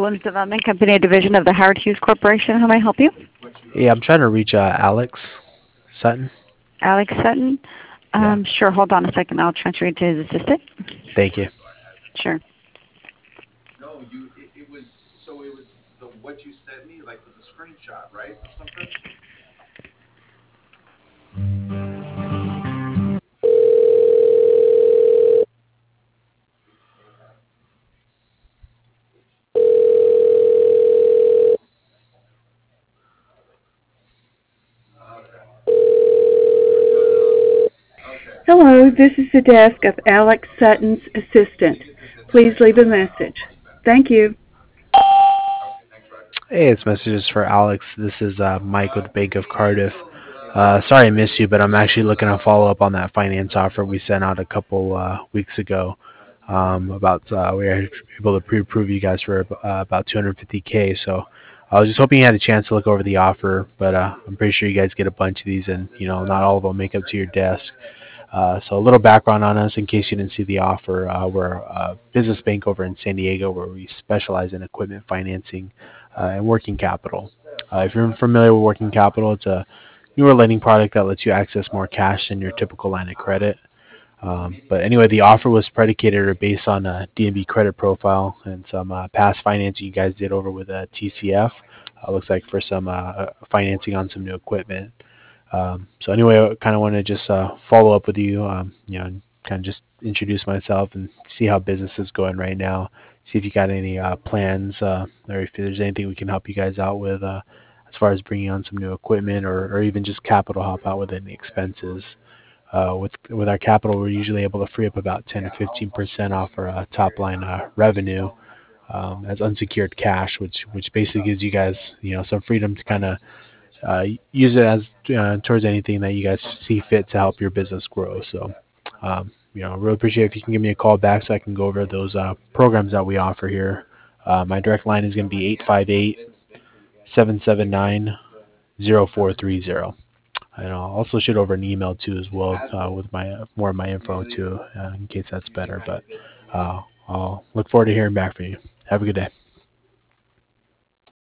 Women's Development Company, a division of the Howard Hughes Corporation. How may I help you? Yeah, I'm trying to reach Alex Sutton. Alex Sutton? Yeah. Sure, hold on a second. I'll transfer you to his assistant. Thank you. Sure. Hello, this is the desk of Alex Sutton's assistant. Please leave a message. Thank you. Hey, it's messages for Alex. This is Mike with Bank of Cardiff. Sorry I missed you, but I'm actually looking to follow up on that finance offer we sent out a couple weeks ago. About we were able to pre-approve you guys for about 250K. So I was just hoping you had a chance to look over the offer, but I'm pretty sure you guys get a bunch of these, and not all of them make up to your desk. So a little background on us in case you didn't see the offer. We're a business bank over in San Diego where we specialize in equipment financing and working capital. If you're familiar with working capital, it's a newer lending product that lets you access more cash than your typical line of credit. But anyway, the offer was predicated or based on a DNB credit profile and some past financing you guys did over with TCF. Looks like for some financing on some new equipment. So anyway, I kind of want to just follow up with you, and kind of just introduce myself and see how business is going right now. See if you got any plans, or if there's anything we can help you guys out with as far as bringing on some new equipment, or even just capital help out with any expenses. With our capital, we're usually able to free up about 10 to 15% off our top line revenue as unsecured cash, which basically gives you guys some freedom to kind of use it as towards anything that you guys see fit to help your business grow. So, I really appreciate if you can give me a call back so I can go over those programs that we offer here. My direct line is going to be 858-779-0430. And I'll also shoot over an email too as well with my more of my info too in case that's better. But I'll look forward to hearing back from you. Have a good day.